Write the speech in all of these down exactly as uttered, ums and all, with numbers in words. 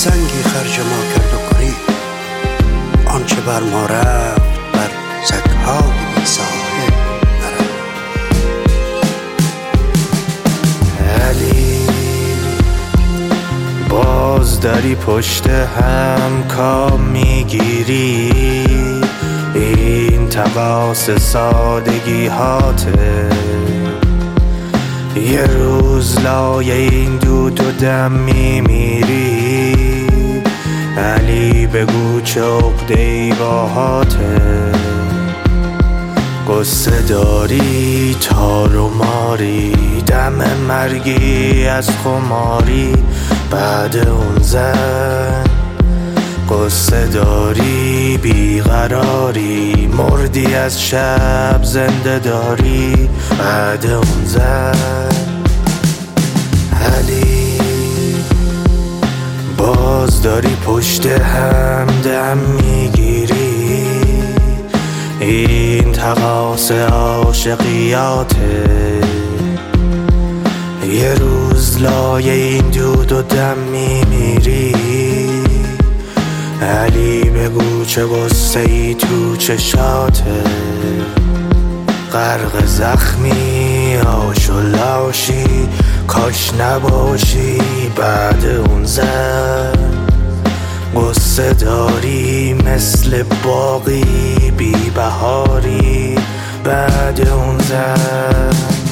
سنگی خرج ما کرد و کنی آنچه بر ما رفت بر سگ‌های بی صاحب نرفت. علی باز داری پشت هم کام میگیری، این تقاص سادگی هاته. یه روز لای این دود و دم میمیری، علی بگو چه عقده‌ای باهاته. قصه داری تار و ماری، دم مرگی از خماری بعد اون زن. قصه داری بیقراری، مردی از شب زنده داری بعد اون زن. علی باز داری پشت هم دم میگیری، این تقاص عاشقیاته. یه روز لای این دود و دم میمیری، علی بگو چه غصه ای تو چشاته. غرق زخمی آش و لاشی، کاش نباشی بعد اون زن. قصه داری مثل باقی بی بهاری بعد اون زن.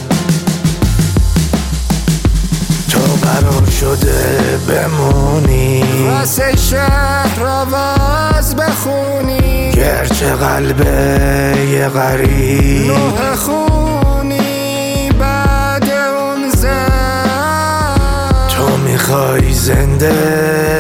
تو قرار شده بمونی واسه شهر آواز بخونی، گرچه قلبه یه غریب نوح خونی بعد اون زن. تو میخوای زنده